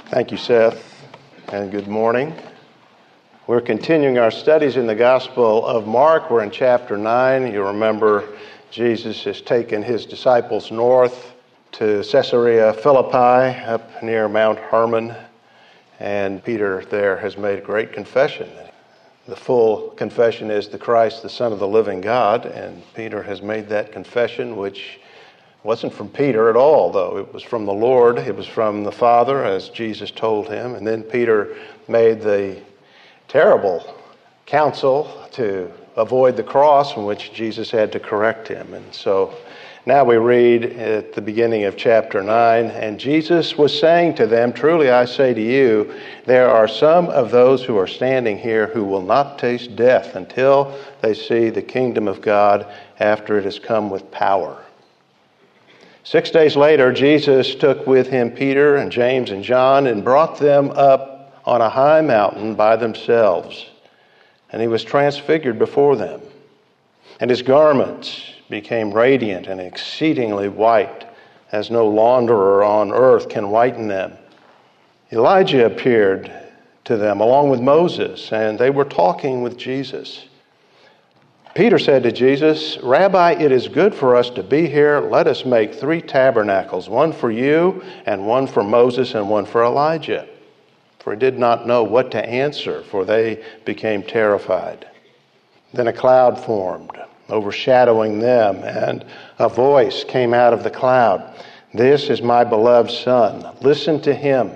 Thank you, Seth, and good morning. We're continuing our studies in the Gospel of Mark. We're in chapter 9. You remember Jesus has taken his disciples north to Caesarea Philippi up near Mount Hermon, and Peter there has made a great confession. The full confession is the Christ, the Son of the living God, and Peter has made that confession, which wasn't from Peter at all, though. It was from the Lord. It was from the Father, as Jesus told him. And then Peter made the terrible counsel to avoid the cross, in which Jesus had to correct him. And so now we read at the beginning of chapter 9, "And Jesus was saying to them, 'Truly I say to you, there are some of those who are standing here who will not taste death until they see the kingdom of God after it has come with power.' 6 days later, Jesus took with him Peter and James and John and brought them up on a high mountain by themselves. And he was transfigured before them. And his garments became radiant and exceedingly white, as no launderer on earth can whiten them. Elijah appeared to them along with Moses, and they were talking with Jesus. Peter said to Jesus, 'Rabbi, it is good for us to be here. Let us make 3 tabernacles, one for you, and one for Moses, and one for Elijah.' For he did not know what to answer, for they became terrified. Then a cloud formed, overshadowing them, and a voice came out of the cloud. 'This is my beloved Son. Listen to him.'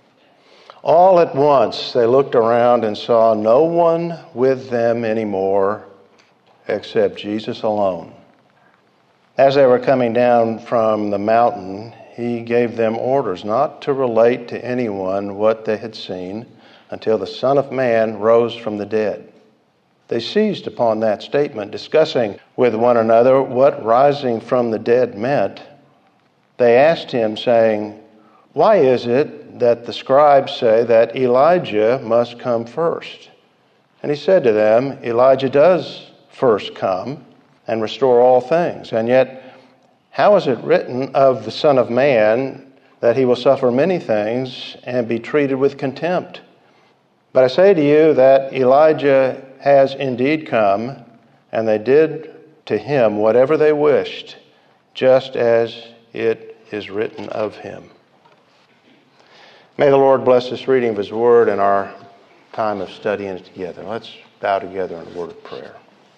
All at once they looked around and saw no one with them anymore, except Jesus alone. As they were coming down from the mountain, he gave them orders not to relate to anyone what they had seen until the Son of Man rose from the dead. They seized upon that statement, discussing with one another what rising from the dead meant. They asked him, saying, 'Why is it that the scribes say that Elijah must come first?' And he said to them, 'Elijah does first come and restore all things. And yet, how is it written of the Son of Man that he will suffer many things and be treated with contempt? But I say to you that Elijah has indeed come, and they did to him whatever they wished, just as it is written of him." May the Lord bless this reading of his word and our time of studying it together. Let's bow together in a word of prayer.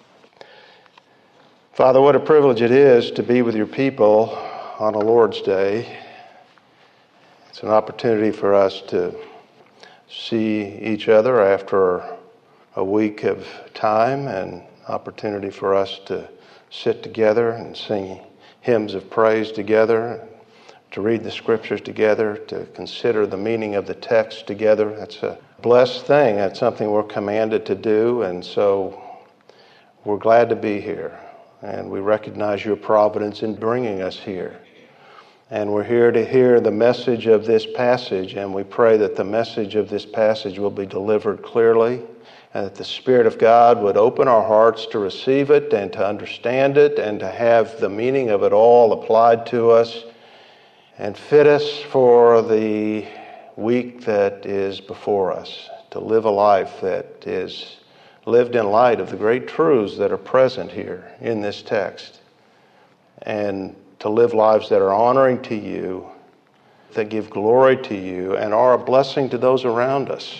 Father, what a privilege it is to be with your people on a Lord's Day. It's an opportunity for us to see each other after a week of time, and opportunity for us to sit together and sing hymns of praise together, to read the scriptures together, to consider the meaning of the text together. That's a blessed thing. That's something we're commanded to do, and so we're glad to be here. And we recognize your providence in bringing us here. And we're here to hear the message of this passage, and we pray that the message of this passage will be delivered clearly, and that the Spirit of God would open our hearts to receive it and to understand it and to have the meaning of it all applied to us and fit us for the week that is before us, to live a life that is lived in light of the great truths that are present here in this text, and to live lives that are honoring to you, that give glory to you, and are a blessing to those around us.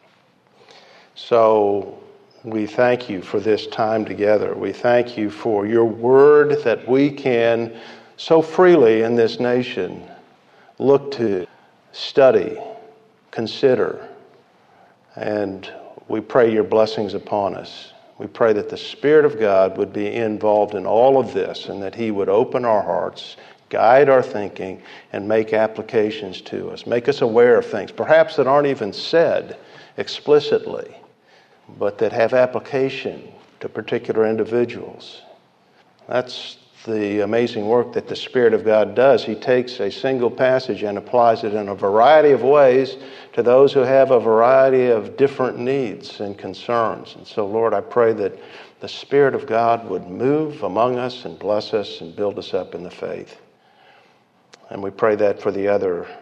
So we thank you for this time together. We thank you for your word that we can so freely in this nation look to, study, consider, and we pray your blessings upon us. We pray that the Spirit of God would be involved in all of this, and that he would open our hearts, guide our thinking, and make applications to us. Make us aware of things, perhaps that aren't even said explicitly, but that have application to particular individuals. That's the amazing work that the Spirit of God does. He takes a single passage and applies it in a variety of ways to those who have a variety of different needs and concerns. And so, Lord, I pray that the Spirit of God would move among us and bless us and build us up in the faith. And we pray that for the other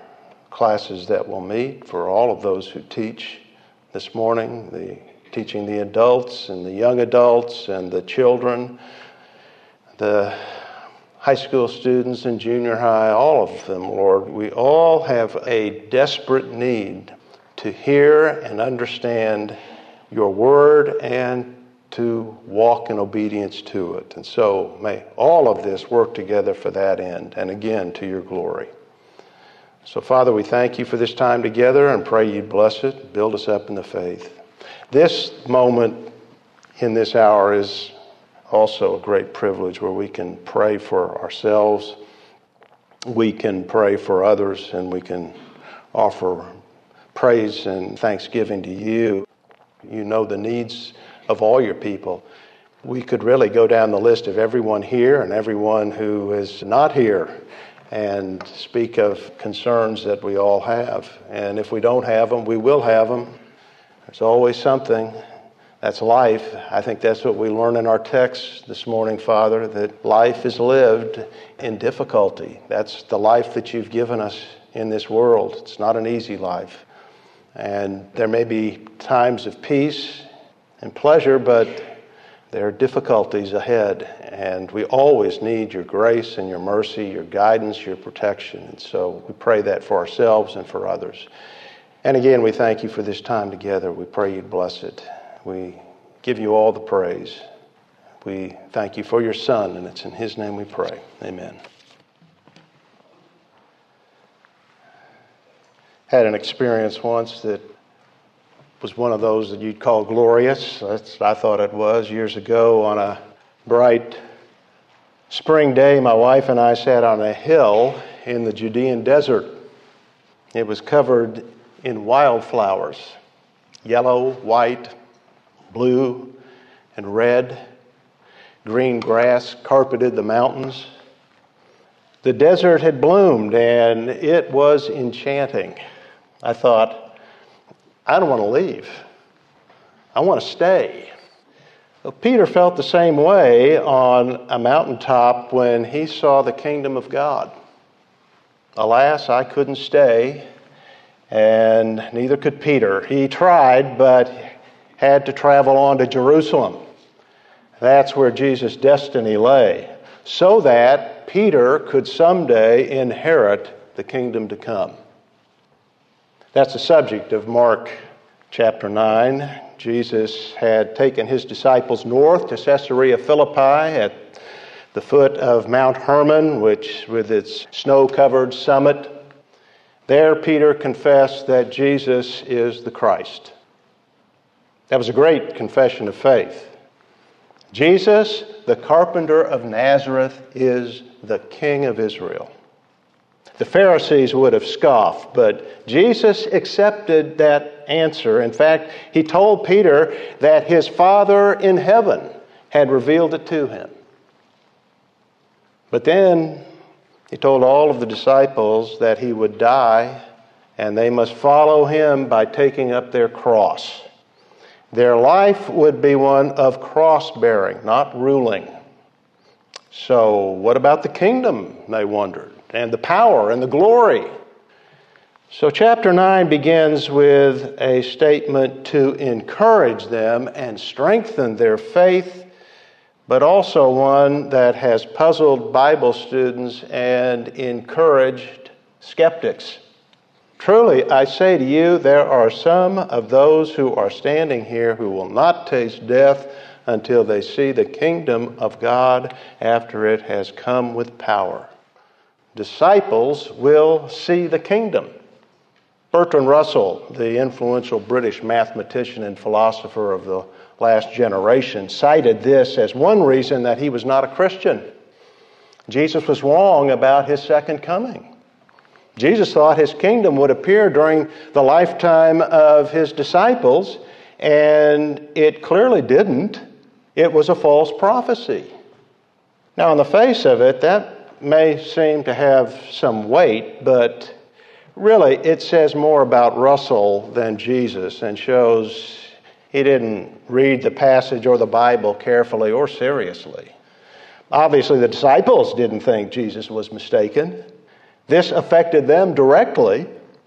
classes that we'll meet, for all of those who teach this morning, teaching the adults and the young adults and the children, the high school students and junior high, all of them, Lord. We all have a desperate need to hear and understand your word and to walk in obedience to it. And so may all of this work together for that end, and again, to your glory. So, Father, we thank you for this time together and pray you bless it, build us up in the faith. This moment in this hour is also a great privilege where we can pray for ourselves, we can pray for others, and we can offer praise and thanksgiving to you. You know the needs of all your people. We could really go down the list of everyone here and everyone who is not here and speak of concerns that we all have. And if we don't have them, we will have them. There's always something. That's life. I think that's what we learn in our text this morning, Father, that life is lived in difficulty. That's the life that you've given us in this world. It's not an easy life. And there may be times of peace and pleasure, but there are difficulties ahead. And we always need your grace and your mercy, your guidance, your protection. And so we pray that for ourselves and for others. And again, we thank you for this time together. We pray you'd bless it. We give you all the praise. We thank you for your Son, and it's in his name we pray. Amen. Had an experience once that was one of those that you'd call glorious. That's what I thought it was. Years ago, on a bright spring day, my wife and I sat on a hill in the Judean desert. It was covered in wildflowers, yellow, white, blue and red. Green grass carpeted the mountains. The desert had bloomed, and it was enchanting. I thought, I don't want to leave. I want to stay. Well, Peter felt the same way on a mountaintop when he saw the kingdom of God. Alas, I couldn't stay, and neither could Peter. He tried, but had to travel on to Jerusalem. That's where Jesus' destiny lay, so that Peter could someday inherit the kingdom to come. That's the subject of Mark chapter 9. Jesus had taken his disciples north to Caesarea Philippi at the foot of Mount Hermon, which with its snow-covered summit. There Peter confessed that Jesus is the Christ. That was a great confession of faith. Jesus, the carpenter of Nazareth, is the King of Israel. The Pharisees would have scoffed, but Jesus accepted that answer. In fact, he told Peter that his Father in heaven had revealed it to him. But then he told all of the disciples that he would die and they must follow him by taking up their cross. Their life would be one of cross-bearing, not ruling. So what about the kingdom, they wondered, and the power and the glory? So chapter 9 begins with a statement to encourage them and strengthen their faith, but also one that has puzzled Bible students and encouraged skeptics. Truly, I say to you, there are some of those who are standing here who will not taste death until they see the kingdom of God after it has come with power. Disciples will see the kingdom. Bertrand Russell, the influential British mathematician and philosopher of the last generation, cited this as one reason that he was not a Christian. Jesus was wrong about his second coming. Jesus thought his kingdom would appear during the lifetime of his disciples, and it clearly didn't. It was a false prophecy. Now, on the face of it, that may seem to have some weight, but really it says more about Russell than Jesus and shows he didn't read the passage or the Bible carefully or seriously. Obviously, the disciples didn't think Jesus was mistaken. This affected them directly.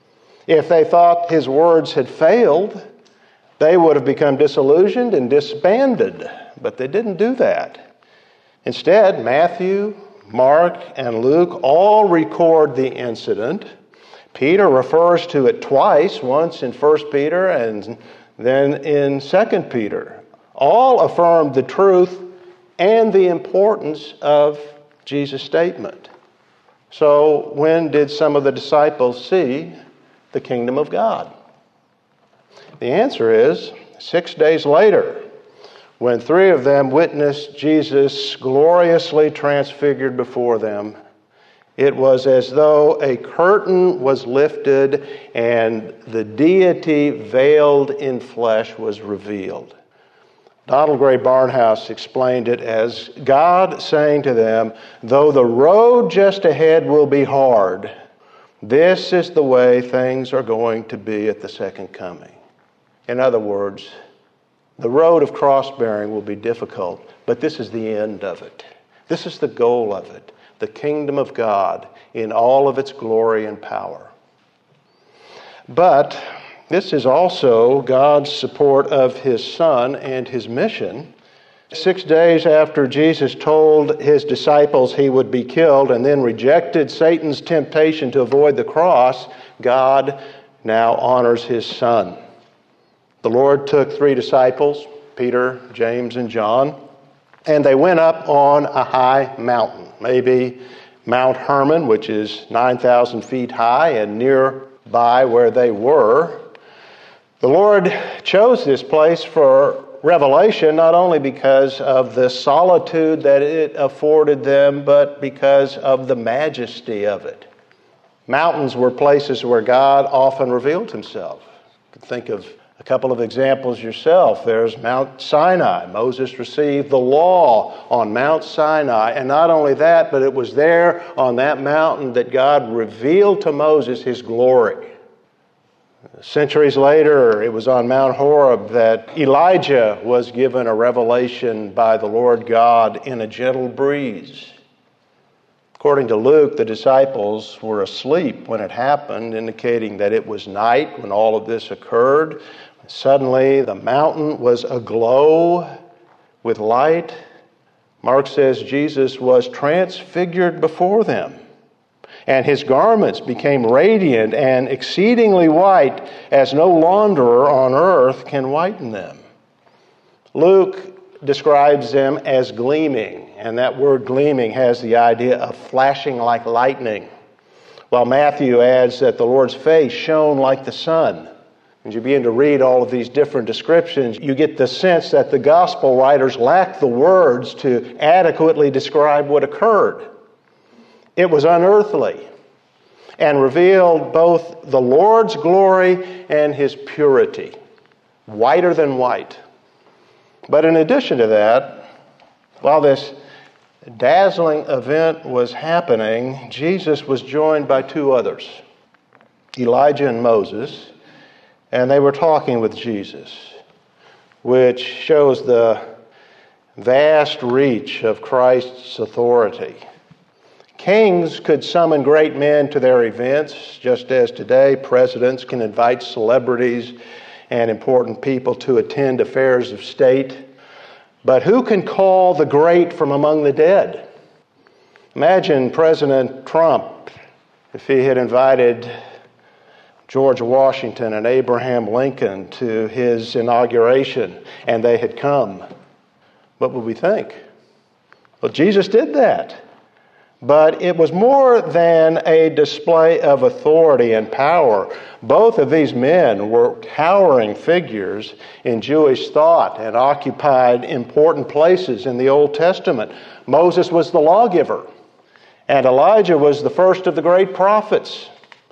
If they thought his words had failed, they would have become disillusioned and disbanded. But they didn't do that. Instead, Matthew, Mark, and Luke all record the incident. Peter refers to it twice, once in 1 Peter and then in 2 Peter. All affirmed the truth and the importance of Jesus' statement. So when did some of the disciples see the kingdom of God? The answer is 6 days later, when 3 of them witnessed Jesus gloriously transfigured before them. It was as though a curtain was lifted and the deity veiled in flesh was revealed. Donald Gray Barnhouse explained it as God saying to them, though the road just ahead will be hard, this is the way things are going to be at the second coming. In other words, the road of cross-bearing will be difficult, but this is the end of it. This is the goal of it, the kingdom of God in all of its glory and power. But this is also God's support of his Son and his mission. 6 days after Jesus told his disciples he would be killed and then rejected Satan's temptation to avoid the cross, God now honors his Son. The Lord took 3 disciples, Peter, James, and John, and they went up on a high mountain, maybe Mount Hermon, which is 9,000 feet high, and nearby where they were. The Lord chose this place for revelation, not only because of the solitude that it afforded them, but because of the majesty of it. Mountains were places where God often revealed himself. You can think of a couple of examples yourself. There's Mount Sinai. Moses received the law on Mount Sinai. And not only that, but it was there on that mountain that God revealed to Moses his glory. Centuries later, it was on Mount Horeb that Elijah was given a revelation by the Lord God in a gentle breeze. According to Luke, the disciples were asleep when it happened, indicating that it was night when all of this occurred. Suddenly, the mountain was aglow with light. Mark says Jesus was transfigured before them, and his garments became radiant and exceedingly white, as no launderer on earth can whiten them. Luke describes them as gleaming, and that word gleaming has the idea of flashing like lightning, while Matthew adds that the Lord's face shone like the sun. As you begin to read all of these different descriptions, you get the sense that the gospel writers lacked the words to adequately describe what occurred. It was unearthly and revealed both the Lord's glory and his purity, whiter than white. But in addition to that, while this dazzling event was happening, Jesus was joined by 2 others, Elijah and Moses, and they were talking with Jesus, which shows the vast reach of Christ's authority. Kings could summon great men to their events, just as today presidents can invite celebrities and important people to attend affairs of state. But who can call the great from among the dead? Imagine President Trump if he had invited George Washington and Abraham Lincoln to his inauguration and they had come. What would we think? Well, Jesus did that. But it was more than a display of authority and power. Both of these men were towering figures in Jewish thought and occupied important places in the Old Testament. Moses was the lawgiver, and Elijah was the first of the great prophets.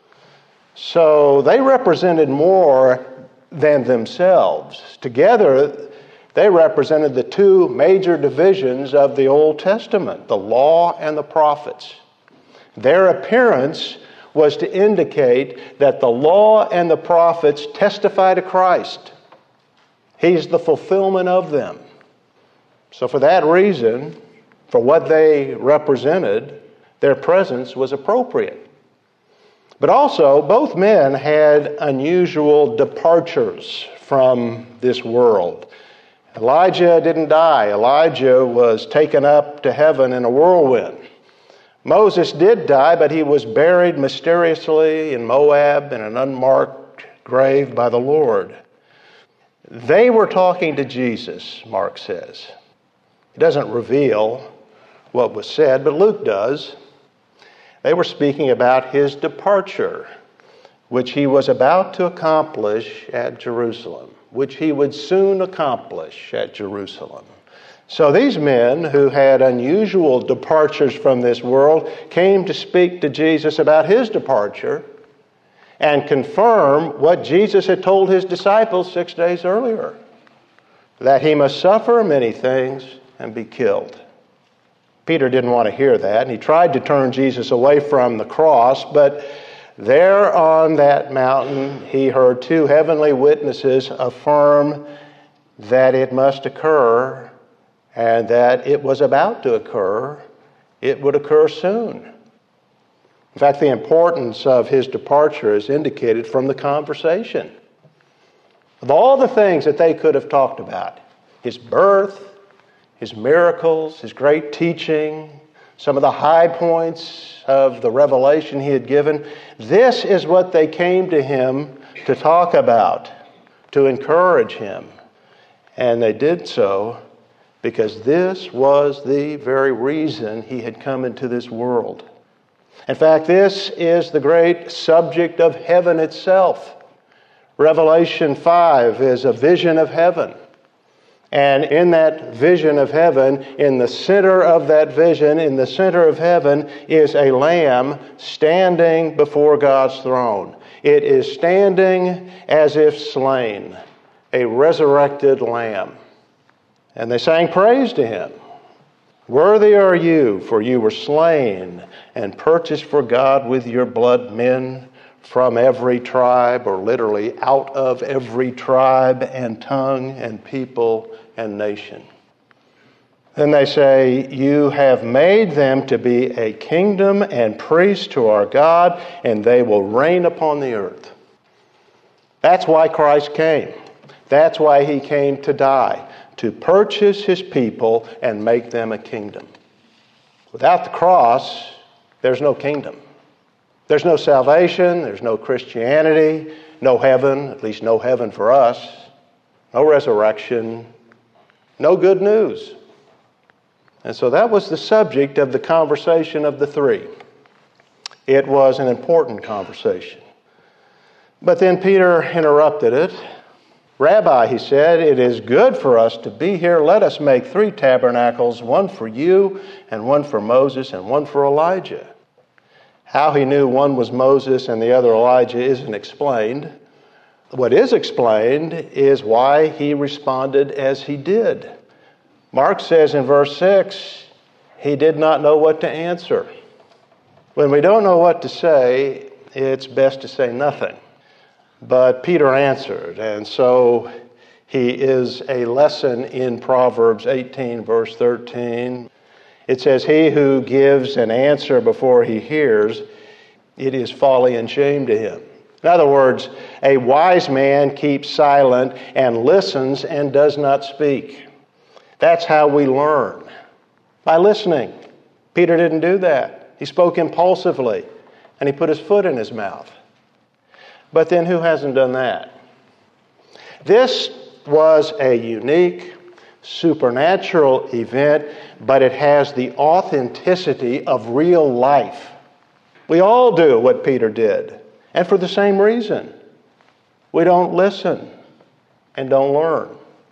So they represented more than themselves. Together, they represented the 2 major divisions of the Old Testament, the law and the prophets. Their appearance was to indicate that the law and the prophets testify to Christ. He's the fulfillment of them. So for that reason, for what they represented, their presence was appropriate. But also, both men had unusual departures from this world. Elijah didn't die. Elijah was taken up to heaven in a whirlwind. Moses did die, but he was buried mysteriously in Moab in an unmarked grave by the Lord. They were talking to Jesus, Mark says. He doesn't reveal what was said, but Luke does. They were speaking about his departure, which he was about to accomplish at Jerusalem, which he would soon accomplish at Jerusalem. So these men who had unusual departures from this world came to speak to Jesus about his departure and confirm what Jesus had told his disciples 6 days earlier, that he must suffer many things and be killed. Peter didn't want to hear that, and he tried to turn Jesus away from the cross, but there on that mountain he heard two heavenly witnesses affirm that it must occur and that it was about to occur. It would occur soon. In fact, the importance of his departure is indicated from the conversation. Of all the things that they could have talked about, his birth, his miracles, his great teaching, some of the high points of the revelation he had given, this is what they came to him to talk about, to encourage him. And they did so because this was the very reason he had come into this world. In fact, this is the great subject of heaven itself. Revelation 5 is a vision of heaven. And in that vision of heaven, in the center of that vision, in the center of heaven, is a lamb standing before God's throne. It is standing as if slain, a resurrected lamb. And they sang praise to him. Worthy are you, for you were slain and purchased for God with your blood men from every tribe, or literally out of every tribe and tongue and people and nation. Then they say, you have made them to be a kingdom and priests to our God, and they will reign upon the earth. That's why Christ came. That's why he came to die, to purchase his people and make them a kingdom. Without the cross, there's no kingdom. There's no salvation, there's no Christianity, no heaven, at least no heaven for us, no resurrection, no good news. And so that was the subject of the conversation of the three. It was an important conversation. But then Peter interrupted it. Rabbi, he said, it is good for us to be here. Let us make 3 tabernacles, one for you and one for Moses and one for Elijah. How he knew one was Moses and the other Elijah isn't explained. What is explained is why he responded as he did. Mark says in verse 6, he did not know what to answer. When we don't know what to say, it's best to say nothing. But Peter answered, and so he is a lesson in Proverbs 18, verse 13. It says, he who gives an answer before he hears, it is folly and shame to him. In other words, a wise man keeps silent and listens and does not speak. That's how we learn, by listening. Peter didn't do that. He spoke impulsively, and he put his foot in his mouth. But then who hasn't done that? This was a unique, supernatural event, but it has the authenticity of real life. We all do what Peter did, and for the same reason. We don't listen and don't learn.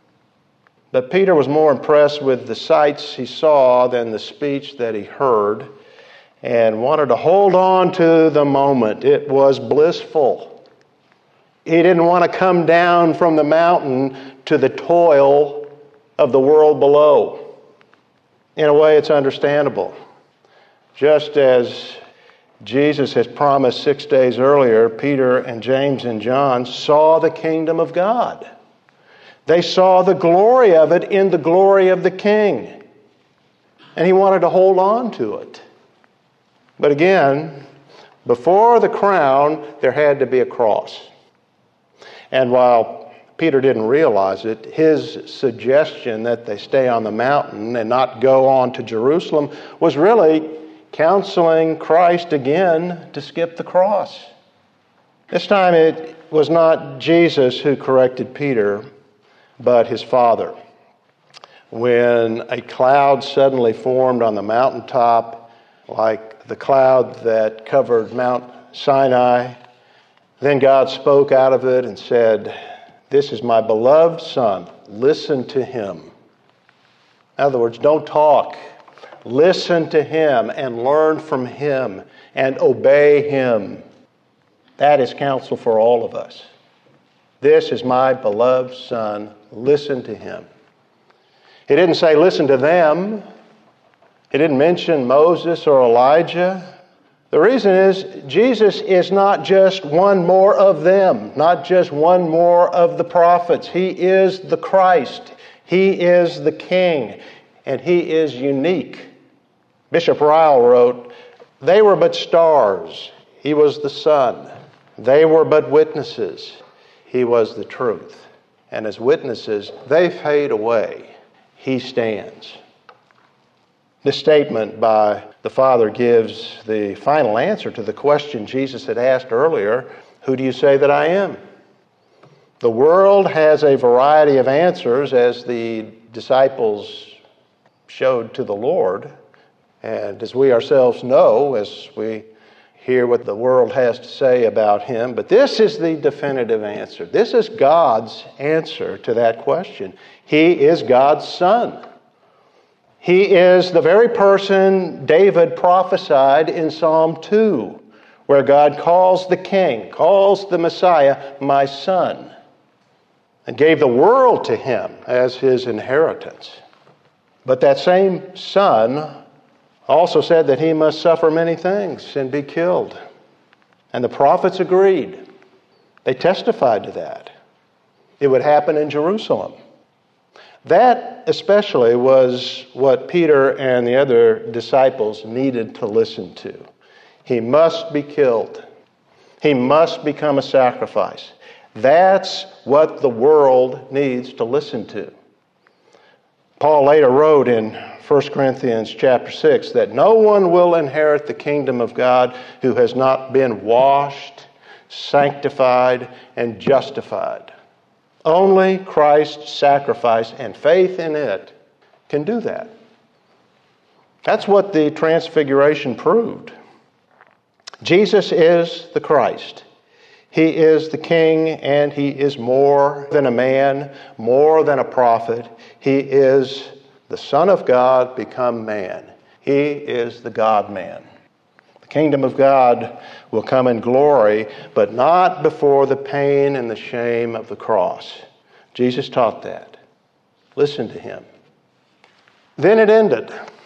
But Peter was more impressed with the sights he saw than the speech that he heard, and wanted to hold on to the moment. It was blissful. He didn't want to come down from the mountain to the toil of the world below. In a way, it's understandable. Just as Jesus has promised 6 days earlier, Peter and James and John saw the kingdom of God. They saw the glory of it in the glory of the King. And he wanted to hold on to it. But again, Before the crown, there had to be a cross. And while Peter didn't realize it, his suggestion that they stay on the mountain and not go on to Jerusalem was really counseling Christ again to skip the cross. This time it was not Jesus who corrected Peter, but his Father. When a cloud suddenly formed on the mountaintop, like the cloud that covered Mount Sinai, then God spoke out of it and said, "This is my beloved Son. Listen to him." In other words, don't talk. Listen to him and learn from him and obey him. That is counsel for all of us. This is my beloved Son. Listen to him. He didn't say listen to them. He didn't mention Moses or Elijah. The reason is Jesus is not just one more of them, not just one more of the prophets. He is the Christ. He is the King, and he is unique. Bishop Ryle wrote, "They were but stars. He was the sun. They were but witnesses. He was the truth. And as witnesses, they fade away. He stands." This statement by the Father gives the final answer to the question Jesus had asked earlier, "Who do you say that I am?" The world has a variety of answers, as the disciples showed to the Lord, and as we ourselves know, as we hear what the world has to say about him. But this is the definitive answer. This is God's answer to that question. He is God's Son. He is the very person David prophesied in Psalm 2, where God calls the King, calls the Messiah, my Son, and gave the world to him as his inheritance. But that same Son also said that he must suffer many things and be killed. And the prophets agreed. They testified to that. It would happen in Jerusalem. That especially was what Peter and the other disciples needed to listen to. He must be killed. He must become a sacrifice. That's what the world needs to listen to. Paul later wrote in 1 Corinthians chapter 6 that no one will inherit the kingdom of God who has not been washed, sanctified, and justified. Only Christ's sacrifice and faith in it can do that. That's what the Transfiguration proved. Jesus is the Christ. He is the King, and he is more than a man, more than a prophet. He is the Son of God become man. He is the God-man. The kingdom of God will come in glory, but not before the pain and the shame of the cross. Jesus taught that. Listen to him. Then it ended.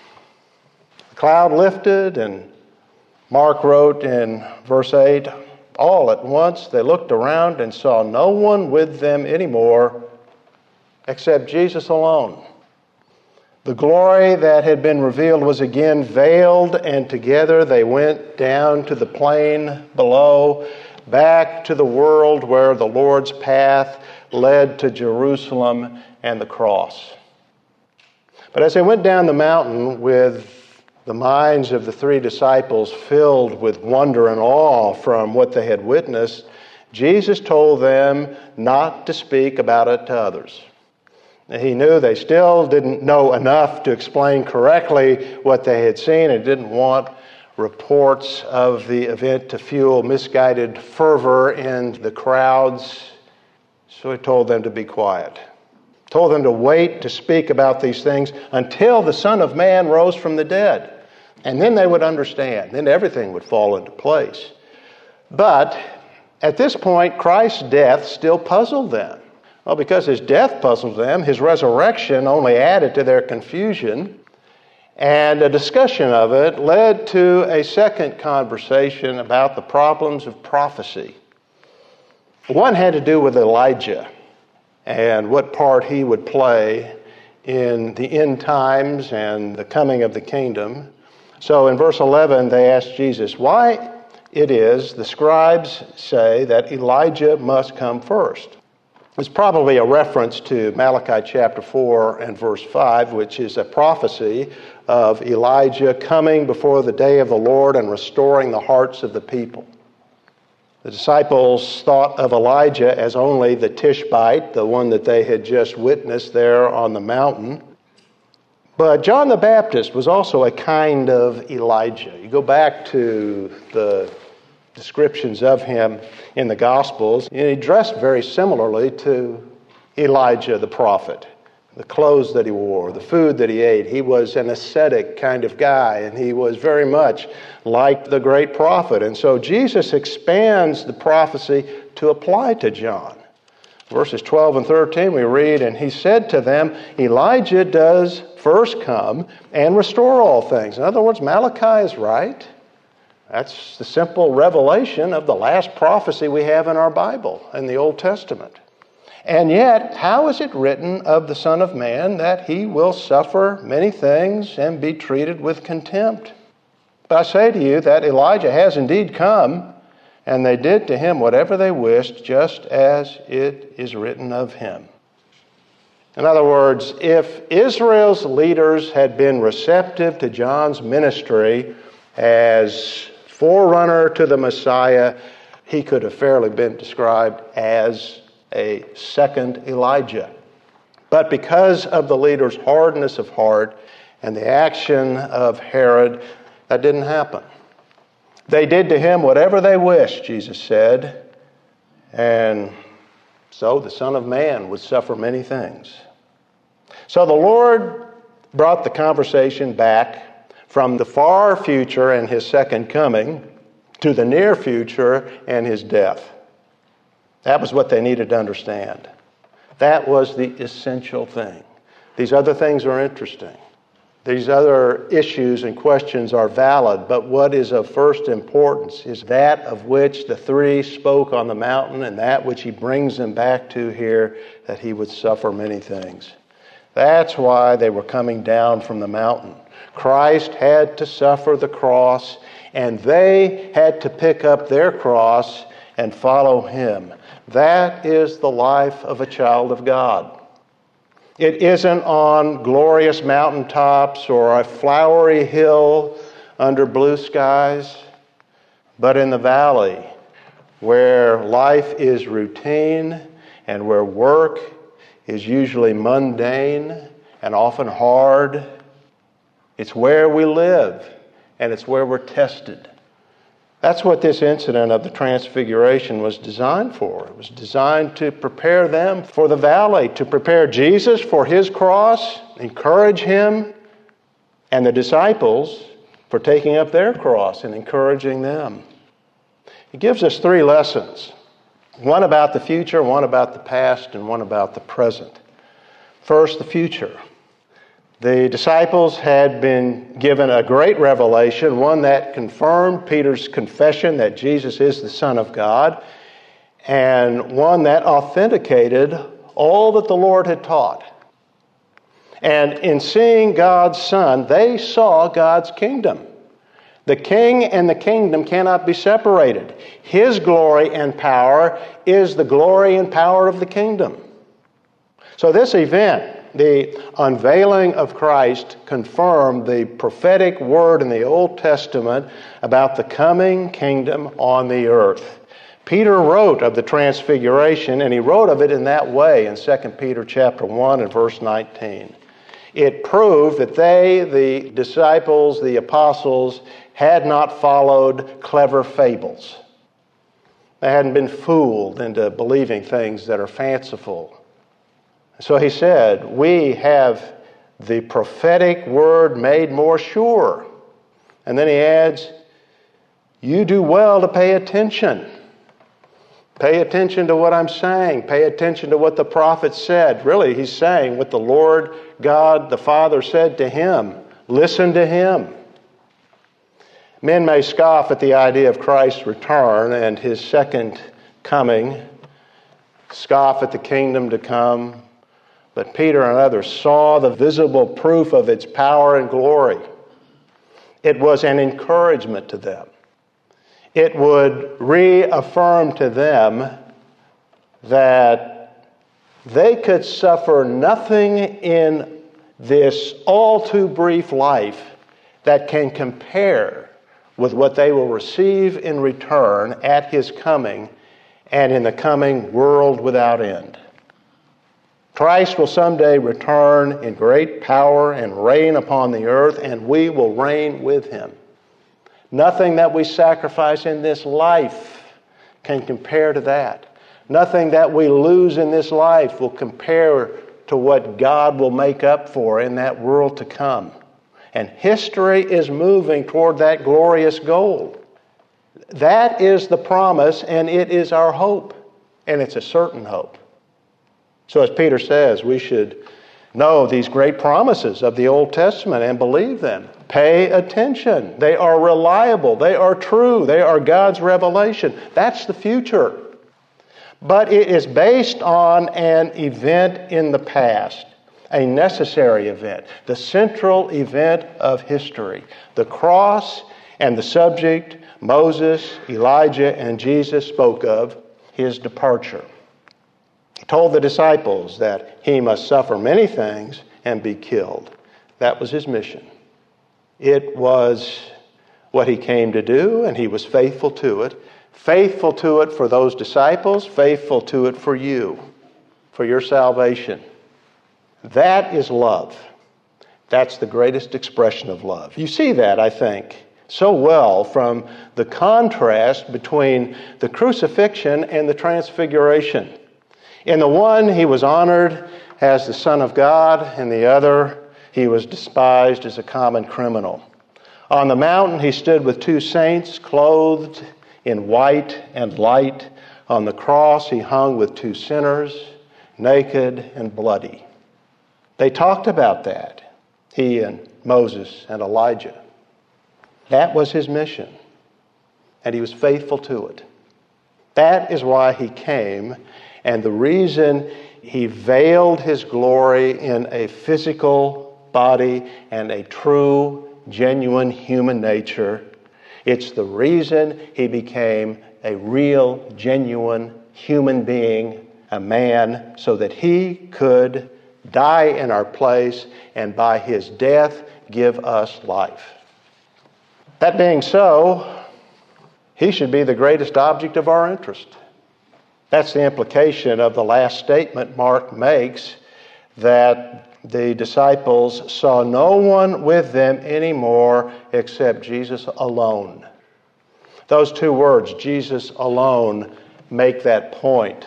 The cloud lifted, and Mark wrote in verse 8, all at once they looked around and saw no one with them anymore except Jesus alone. The glory that had been revealed was again veiled, and together they went down to the plain below, back to the world where the Lord's path led to Jerusalem and the cross. But as they went down the mountain with the minds of the three disciples filled with wonder and awe from what they had witnessed, Jesus told them not to speak about it to others. He knew they still didn't know enough to explain correctly what they had seen and didn't want reports of the event to fuel misguided fervor in the crowds. So he told them to be quiet. Told them to wait to speak about these things until the Son of Man rose from the dead. And then they would understand. Then everything would fall into place. But at this point, Christ's death still puzzled them. Well, because his death puzzled them, his resurrection only added to their confusion. And a discussion of it led to a second conversation about the problems of prophecy. One had to do with Elijah and what part he would play in the end times and the coming of the kingdom. So in verse 11, they asked Jesus, "Why it is, the scribes say that Elijah must come first. It's probably a reference to Malachi chapter 4 and verse 5, which is a prophecy of Elijah coming before the day of the Lord and restoring the hearts of the people. The disciples thought of Elijah as only the Tishbite, the one that they had just witnessed there on the mountain. But John the Baptist was also a kind of Elijah. You go back to the descriptions of him in the Gospels, and he dressed very similarly to Elijah the prophet. The clothes that he wore, the food that he ate. He was an ascetic kind of guy, and he was very much like the great prophet. And so Jesus expands the prophecy to apply to John. Verses 12 and 13 we read, "And he said to them, Elijah does first come and restore all things." In other words, Malachi is right. That's the simple revelation of the last prophecy we have in our Bible, in the Old Testament. And yet, how is it written of the Son of Man that he will suffer many things and be treated with contempt? But I say to you that Elijah has indeed come, and they did to him whatever they wished, just as it is written of him. In other words, if Israel's leaders had been receptive to John's ministry as forerunner to the Messiah, he could have fairly been described as a second Elijah. But because of the leaders' hardness of heart and the action of Herod, that didn't happen. They did to him whatever they wished, Jesus said, and so the Son of Man would suffer many things. So the Lord brought the conversation back from the far future and his second coming to the near future and his death. That was what they needed to understand. That was the essential thing. These other things are interesting. These other issues and questions are valid, but what is of first importance is that of which the three spoke on the mountain and that which he brings them back to here, that he would suffer many things. That's why they were coming down from the mountain. Christ had to suffer the cross, and they had to pick up their cross and follow him. That is the life of a child of God. It isn't on glorious mountaintops or a flowery hill under blue skies, but in the valley where life is routine and where work is usually mundane and often hard. It's where we live, and it's where we're tested. That's what this incident of the Transfiguration was designed for. It was designed to prepare them for the valley, to prepare Jesus for his cross, encourage him, and the disciples for taking up their cross and encouraging them. It gives us three lessons. One about the future, one about the past, and one about the present. First, the future. The disciples had been given a great revelation, one that confirmed Peter's confession that Jesus is the Son of God, and one that authenticated all that the Lord had taught. And in seeing God's Son, they saw God's kingdom. The king and the kingdom cannot be separated. His glory and power is the glory and power of the kingdom. So this event, the unveiling of Christ, confirmed the prophetic word in the Old Testament about the coming kingdom on the earth. Peter wrote of the Transfiguration, and he wrote of it in that way in 2 Peter chapter 1 and verse 19. It proved that they, the disciples, the apostles, had not followed clever fables. They hadn't been fooled into believing things that are fanciful. So he said, we have the prophetic word made more sure. And then he adds, you do well to pay attention. Pay attention to what I'm saying. Pay attention to what the prophet said. Really, he's saying what the Lord God, the Father, said to him. Listen to him. Men may scoff at the idea of Christ's return and his second coming, scoff at the kingdom to come. But Peter and others saw the visible proof of its power and glory. It was an encouragement to them. It would reaffirm to them that they could suffer nothing in this all too brief life that can compare with what they will receive in return at His coming and in the coming world without end. Christ will someday return in great power and reign upon the earth, and we will reign with Him. Nothing that we sacrifice in this life can compare to that. Nothing that we lose in this life will compare to what God will make up for in that world to come. And history is moving toward that glorious goal. That is the promise, and it is our hope. And it's a certain hope. So as Peter says, we should know these great promises of the Old Testament and believe them. Pay attention. They are reliable. They are true. They are God's revelation. That's the future. But it is based on an event in the past, a necessary event, the central event of history, the cross and the subject Moses, Elijah, and Jesus spoke of, His departure. He told the disciples that He must suffer many things and be killed. That was His mission. It was what He came to do, and He was faithful to it. Faithful to it for those disciples, faithful to it for you, for your salvation. That is love. That's the greatest expression of love. You see that, I think, so well from the contrast between the crucifixion and the transfiguration. In the one, He was honored as the Son of God. In the other, He was despised as a common criminal. On the mountain, He stood with two saints, clothed in white and light. On the cross, He hung with two sinners, naked and bloody. They talked about that, He and Moses and Elijah. That was His mission, and He was faithful to it. That is why He came, and the reason He veiled His glory in a physical body and a true, genuine human nature. It's the reason He became a real, genuine human being, a man, so that He could die in our place and by His death give us life. That being so, He should be the greatest object of our interest. That's the implication of the last statement Mark makes, that the disciples saw no one with them anymore except Jesus alone. Those two words, Jesus alone, make that point.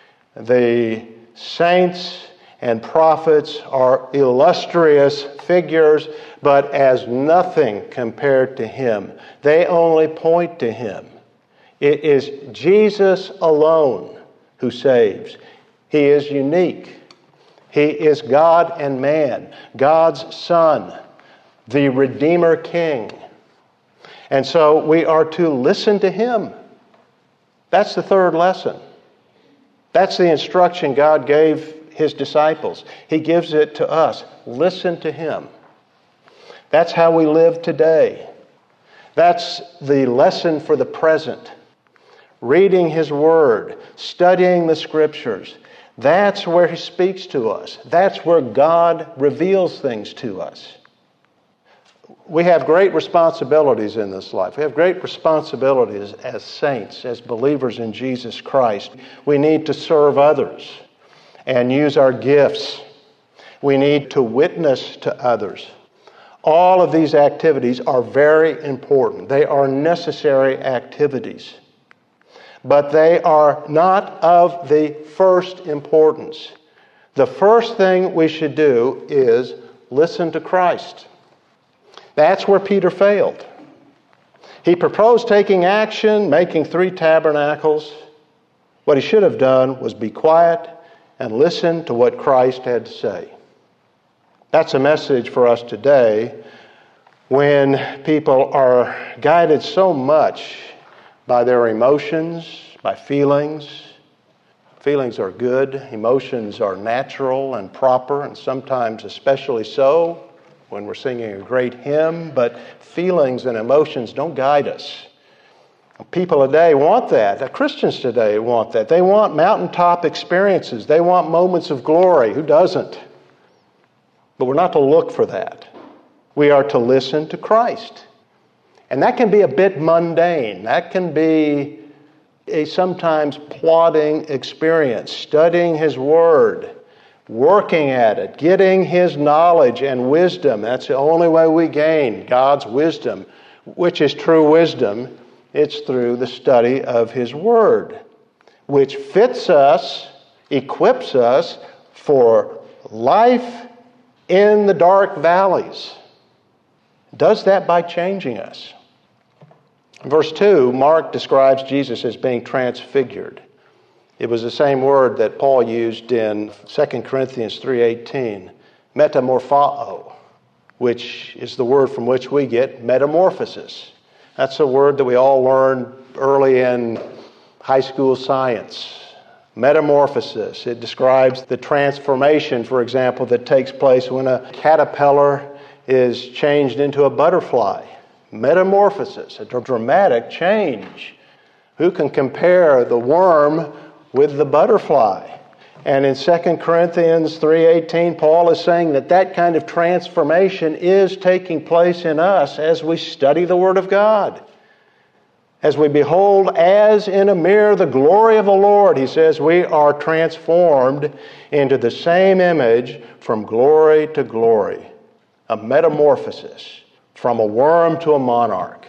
The saints and prophets are illustrious figures, but as nothing compared to Him. They only point to Him. It is Jesus alone who saves. He is unique. He is God and man, God's Son, the Redeemer King. And so we are to listen to Him. That's the third lesson. That's the instruction God gave His disciples. He gives it to us. Listen to Him. That's how we live today. That's the lesson for the present. Reading His Word, studying the Scriptures. That's where He speaks to us. That's where God reveals things to us. We have great responsibilities in this life. We have great responsibilities as saints, as believers in Jesus Christ. We need to serve others and use our gifts. We need to witness to others. All of these activities are very important. They are necessary activities. But they are not of the first importance. The first thing we should do is listen to Christ. That's where Peter failed. He proposed taking action, making 3 tabernacles. What he should have done was be quiet and listen to what Christ had to say. That's a message for us today when people are guided so much by their emotions, by feelings. Feelings are good. Emotions are natural and proper, and sometimes especially so when we're singing a great hymn. But feelings and emotions don't guide us. People today want that. Christians today want that. They want mountaintop experiences. They want moments of glory. Who doesn't? But we're not to look for that. We are to listen to Christ. And that can be a bit mundane. That can be a sometimes plodding experience, studying His Word, working at it, getting His knowledge and wisdom. That's the only way we gain God's wisdom, which is true wisdom. It's through the study of His Word, which fits us, equips us for life in the dark valleys. Does that by changing us. In verse 2, Mark describes Jesus as being transfigured. It was the same word that Paul used in 2 Corinthians 3:18, metamorphao, which is the word from which we get metamorphosis. That's a word that we all learned early in high school science. Metamorphosis. It describes the transformation, for example, that takes place when a caterpillar is changed into a butterfly. Metamorphosis, a dramatic change. Who can compare the worm with the butterfly? And in 2 Corinthians 3:18, Paul is saying that kind of transformation is taking place in us as we study the Word of God. As we behold as in a mirror the glory of the Lord, he says, we are transformed into the same image from glory to glory. A metamorphosis from a worm to a monarch.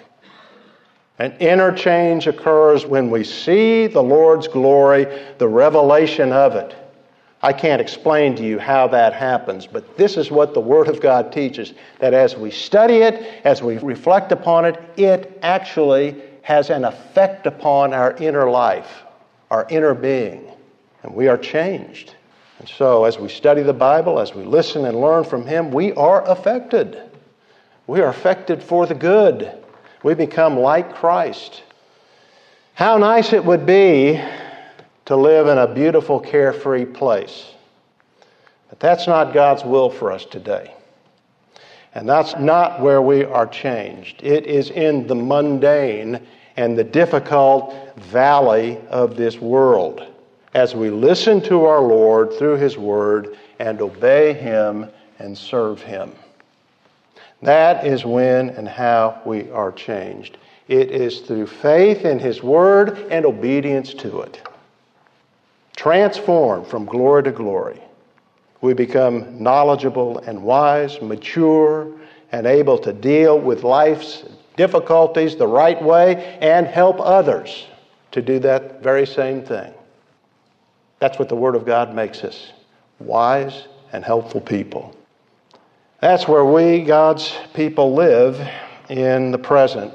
An interchange occurs when we see the Lord's glory, the revelation of it. I can't explain to you how that happens, but this is what the Word of God teaches, that as we study it, as we reflect upon it, it actually has an effect upon our inner life, our inner being, and we are changed. And so as we study the Bible, as we listen and learn from Him, we are affected. We are affected for the good. We become like Christ. How nice it would be to live in a beautiful, carefree place. But that's not God's will for us today. And that's not where we are changed. It is in the mundane and the difficult valley of this world as we listen to our Lord through His Word and obey Him and serve Him. That is when and how we are changed. It is through faith in His Word and obedience to it. Transformed from glory to glory. We become knowledgeable and wise, mature, and able to deal with life's difficulties the right way and help others to do that very same thing. That's what the Word of God makes us, wise and helpful people. That's where we, God's people, live in the present.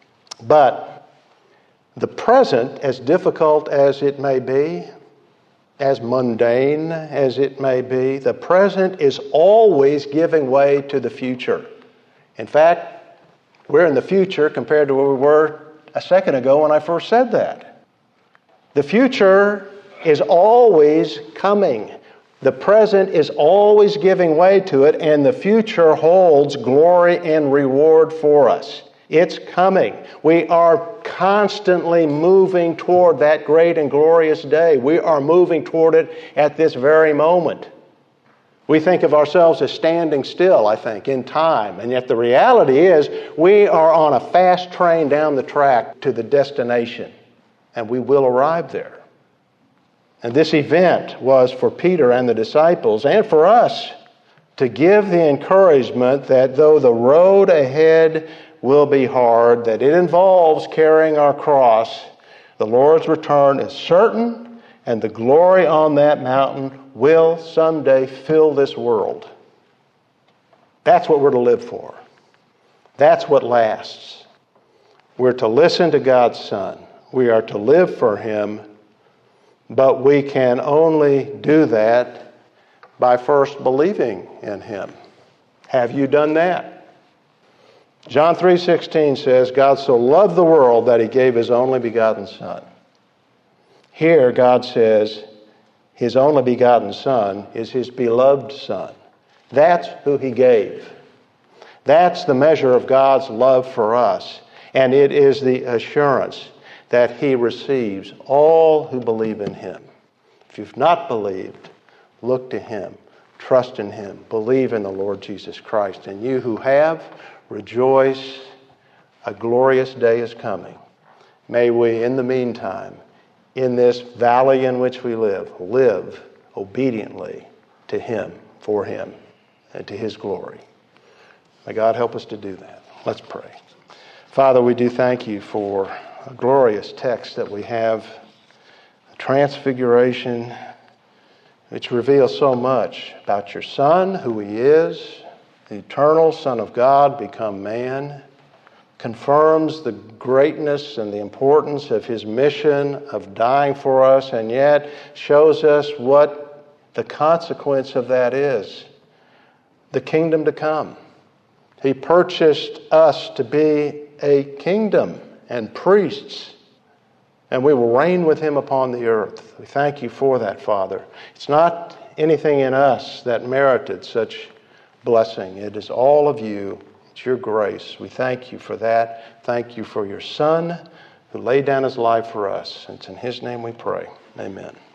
But the present, as difficult as it may be, as mundane as it may be, the present is always giving way to the future. In fact, we're in the future compared to where we were a second ago when I first said that. The future is always coming. The present is always giving way to it, and the future holds glory and reward for us. It's coming. We are constantly moving toward that great and glorious day. We are moving toward it at this very moment. We think of ourselves as standing still, I think, in time. And yet the reality is we are on a fast train down the track to the destination. And we will arrive there. And this event was for Peter and the disciples and for us to give the encouragement that though the road ahead will be hard, that it involves carrying our cross, the Lord's return is certain, and the glory on that mountain will someday fill this world. That's what we're to live for. That's what lasts. We're to listen to God's Son. We are to live for Him, but we can only do that by first believing in Him. Have you done that? John 3:16 says, God so loved the world that He gave His only begotten Son. Here God says His only begotten Son is His beloved Son. That's who He gave. That's the measure of God's love for us. And it is the assurance that he receives all who believe in him. If you've not believed, look to him, trust in him, believe in the Lord Jesus Christ. And you who have, rejoice, a glorious day is coming. May we, in the meantime, in this valley in which we live obediently to him, for him, and to his glory. May God help us to do that. Let's pray. Father, we do thank you for a glorious text that we have, Transfiguration, which reveals so much about your Son, who he is, the eternal Son of God become man, confirms the greatness and the importance of his mission of dying for us, and yet shows us what the consequence of that is, the kingdom to come. He purchased us to be a kingdom and priests, and we will reign with him upon the earth. We thank you for that, Father. It's not anything in us that merited such blessing. It is all of you. It's your grace. We thank you for that. Thank you for your Son who laid down his life for us. It's in his name we pray. Amen.